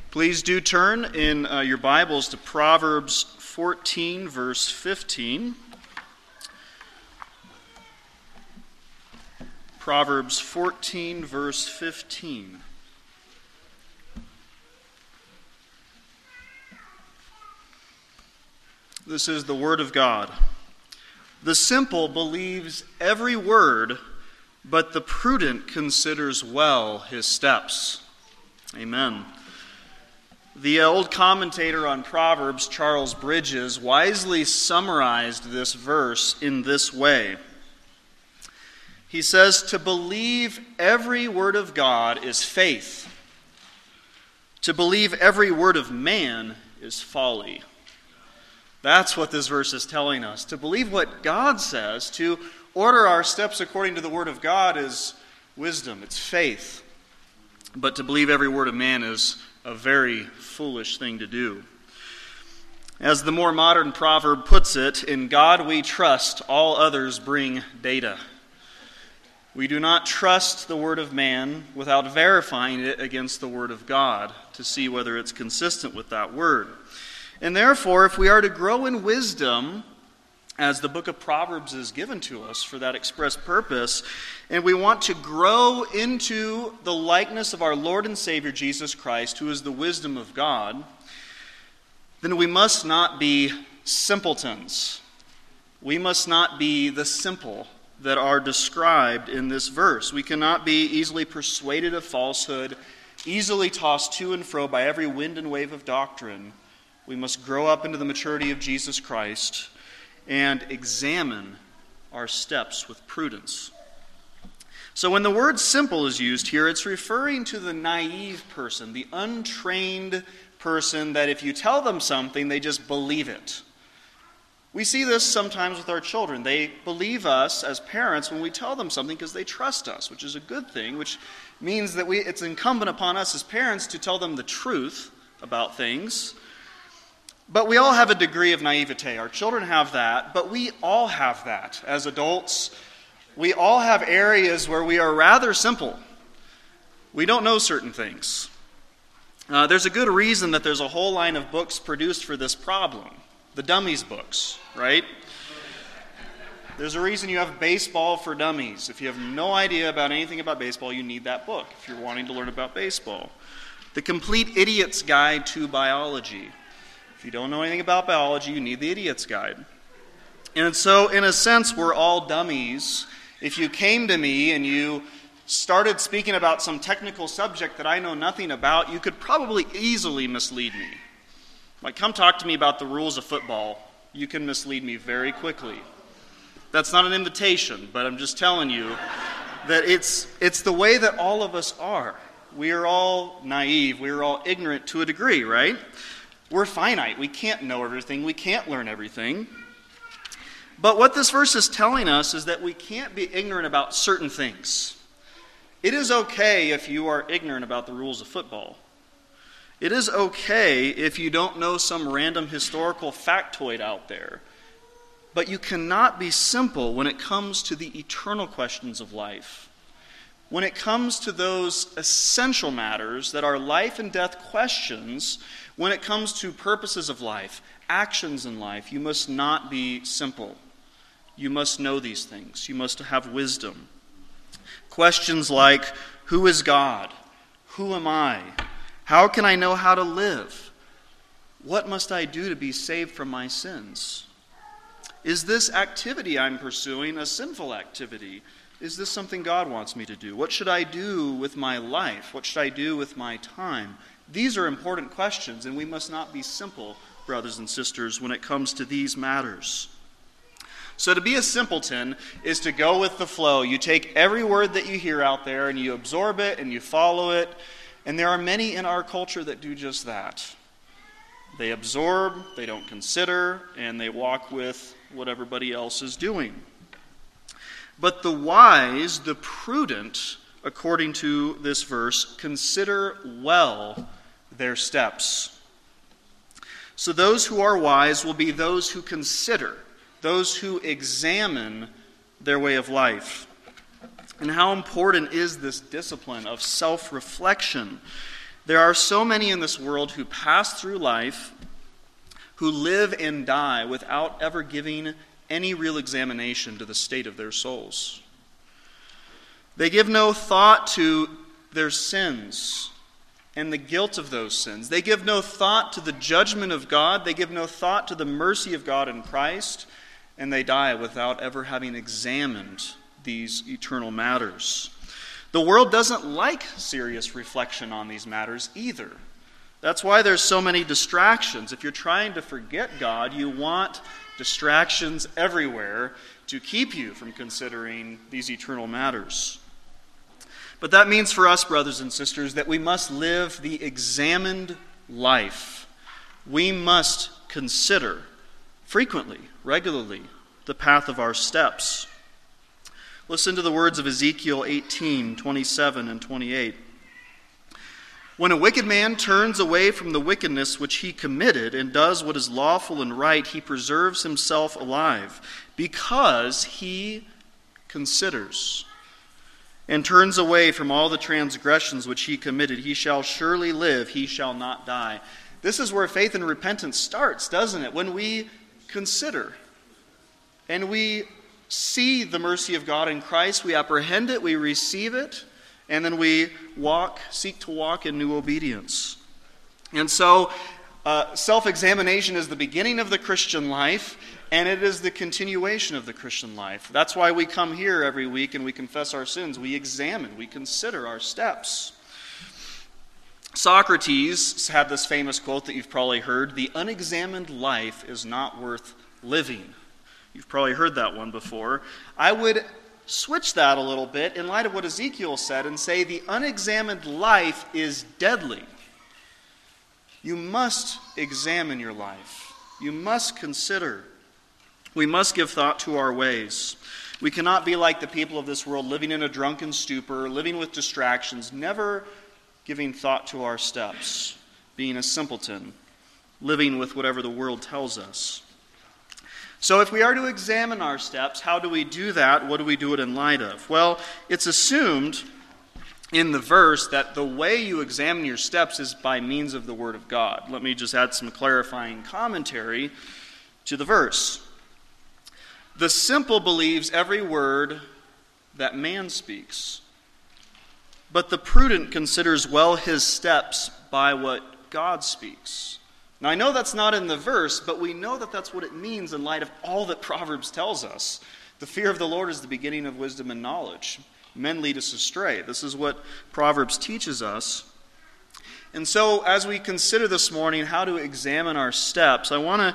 Please do turn in your Bibles to Proverbs 14, verse 15. Proverbs 14, verse 15. This is the Word of God. The simple believes every word, but the prudent considers well his steps. Amen. The old commentator on Proverbs, Charles Bridges, wisely summarized this verse in this way. He says, "To believe every word of God is faith. To believe every word of man is folly." That's what this verse is telling us. To believe what God says, to order our steps according to the Word of God is wisdom, it's faith. But to believe every word of man is a very foolish thing to do. As the more modern proverb puts it, "In God we trust, all others bring data." We do not trust the word of man without verifying it against the word of God to see whether it's consistent with that word. And therefore, if we are to grow in wisdom, as the book of Proverbs is given to us for that express purpose, and we want to grow into the likeness of our Lord and Savior Jesus Christ, who is the wisdom of God, then we must not be simpletons. We must not be the simple that are described in this verse. We cannot be easily persuaded of falsehood, easily tossed to and fro by every wind and wave of doctrine. We must grow up into the maturity of Jesus Christ and examine our steps with prudence. So when the word simple is used here, it's referring to the naive person, the untrained person that if you tell them something, they just believe it. We see this sometimes with our children. They believe us as parents when we tell them something because they trust us, which is a good thing, which means that it's incumbent upon us as parents to tell them the truth about things. But we all have a degree of naivete. Our children have that, but we all have that as adults. We all have areas where we are rather simple. We don't know certain things. There's a good reason that there's a whole line of books produced for this problem. The dummies books, right? There's a reason you have Baseball for Dummies. If you have no idea about anything about baseball, you need that book if you're wanting to learn about baseball. The Complete Idiot's Guide to Biology. If you don't know anything about biology, you need the Idiot's Guide. And so, in a sense, we're all dummies. If you came to me and you started speaking about some technical subject that I know nothing about, you could probably easily mislead me. Like, come talk to me about the rules of football. You can mislead me very quickly. That's not an invitation, but I'm just telling you that it's the way that all of us are. We are all naive. We are all ignorant to a degree, right? We're finite. We can't know everything. We can't learn everything. But what this verse is telling us is that we can't be ignorant about certain things. It is okay if you are ignorant about the rules of football. It is okay if you don't know some random historical factoid out there. But you cannot be simple when it comes to the eternal questions of life. When it comes to those essential matters that are life and death questions, when it comes to purposes of life, actions in life, you must not be simple. You must know these things. You must have wisdom. Questions like, who is God? Who am I? How can I know how to live? What must I do to be saved from my sins? Is this activity I'm pursuing a sinful activity? Is this something God wants me to do? What should I do with my life? What should I do with my time? These are important questions, and we must not be simple, brothers and sisters, when it comes to these matters. So to be a simpleton is to go with the flow. You take every word that you hear out there, and you absorb it, and you follow it. And there are many in our culture that do just that. They absorb, they don't consider, and they walk with what everybody else is doing. But the wise, the prudent, according to this verse, consider well their steps. So those who are wise will be those who consider, those who examine their way of life. And how important is this discipline of self-reflection? There are so many in this world who pass through life, who live and die without ever giving any real examination to the state of their souls. They give no thought to their sins and the guilt of those sins. They give no thought to the judgment of God. They give no thought to the mercy of God in Christ, and they die without ever having examined these eternal matters. The world doesn't like serious reflection on these matters either. That's why there's so many distractions. If you're trying to forget God, you want distractions everywhere to keep you from considering these eternal matters. But that means for us, brothers and sisters, that we must live the examined life. We must consider frequently, regularly, the path of our steps. Listen to the words of Ezekiel 18:27 and 28. When a wicked man turns away from the wickedness which he committed and does what is lawful and right, he preserves himself alive, because he considers and turns away from all the transgressions which he committed. He shall surely live, he shall not die. This is where faith and repentance starts, doesn't it? When we consider and we see the mercy of God in Christ, we apprehend it, we receive it, and then we seek to walk in new obedience. And so, self-examination is the beginning of the Christian life, and it is the continuation of the Christian life. That's why we come here every week and we confess our sins. We examine, we consider our steps. Socrates had this famous quote that you've probably heard: "The unexamined life is not worth living." You've probably heard that one before. I would switch that a little bit in light of what Ezekiel said and say the unexamined life is deadly. You must examine your life. You must consider. We must give thought to our ways. We cannot be like the people of this world, living in a drunken stupor, living with distractions, never giving thought to our steps, being a simpleton, living with whatever the world tells us. So if we are to examine our steps, how do we do that? What do we do it in light of? Well, it's assumed in the verse that the way you examine your steps is by means of the Word of God. Let me just add some clarifying commentary to the verse. The simple believes every word that man speaks, but the prudent considers well his steps by what God speaks. Now, I know that's not in the verse, but we know that that's what it means in light of all that Proverbs tells us. The fear of the Lord is the beginning of wisdom and knowledge. Men lead us astray. This is what Proverbs teaches us. And so, as we consider this morning how to examine our steps, I want to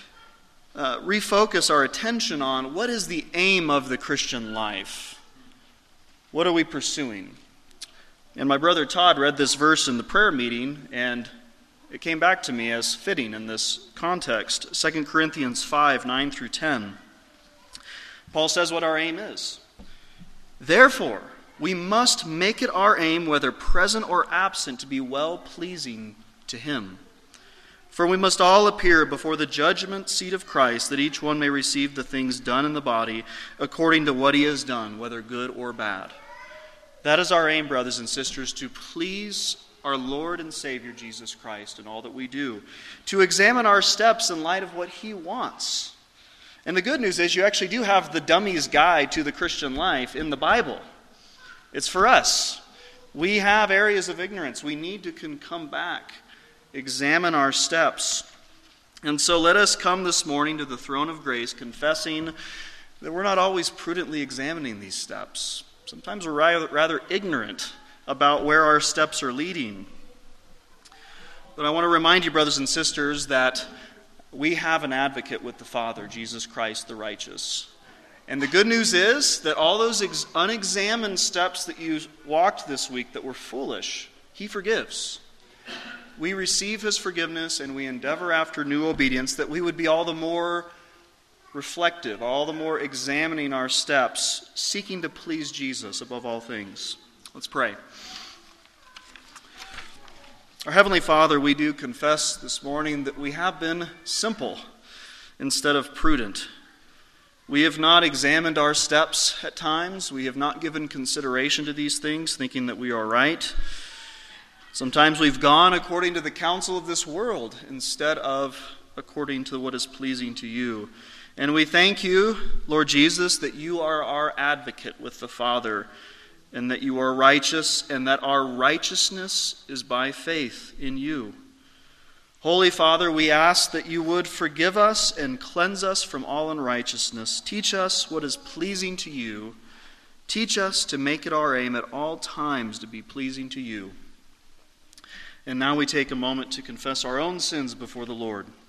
refocus our attention on what is the aim of the Christian life. What are we pursuing? And my brother Todd read this verse in the prayer meeting, and it came back to me as fitting in this context. 2 Corinthians 5, 9 through 10. Paul says what our aim is. Therefore, we must make it our aim, whether present or absent, to be well-pleasing to him. For we must all appear before the judgment seat of Christ, that each one may receive the things done in the body according to what he has done, whether good or bad. That is our aim, brothers and sisters, to please our Lord and Savior Jesus Christ in all that we do, to examine our steps in light of what he wants. And the good news is you actually do have the Dummy's Guide to the Christian Life in the Bible. It's for us. We have areas of ignorance. We need to come back, examine our steps. And so let us come this morning to the throne of grace, confessing that we're not always prudently examining these steps. Sometimes we're rather ignorant about where our steps are leading. But I want to remind you, brothers and sisters, that we have an advocate with the Father, Jesus Christ the righteous. And the good news is that all those unexamined steps that you walked this week that were foolish, he forgives. We receive his forgiveness and we endeavor after new obedience, that we would be all the more reflective, all the more examining our steps, seeking to please Jesus above all things. Let's pray. Our Heavenly Father, we do confess this morning that we have been simple instead of prudent. We have not examined our steps at times. We have not given consideration to these things, thinking that we are right. Sometimes we've gone according to the counsel of this world instead of according to what is pleasing to you. And we thank you, Lord Jesus, that you are our advocate with the Father, and that you are righteous, and that our righteousness is by faith in you. Holy Father, we ask that you would forgive us and cleanse us from all unrighteousness. Teach us what is pleasing to you. Teach us to make it our aim at all times to be pleasing to you. And now we take a moment to confess our own sins before the Lord.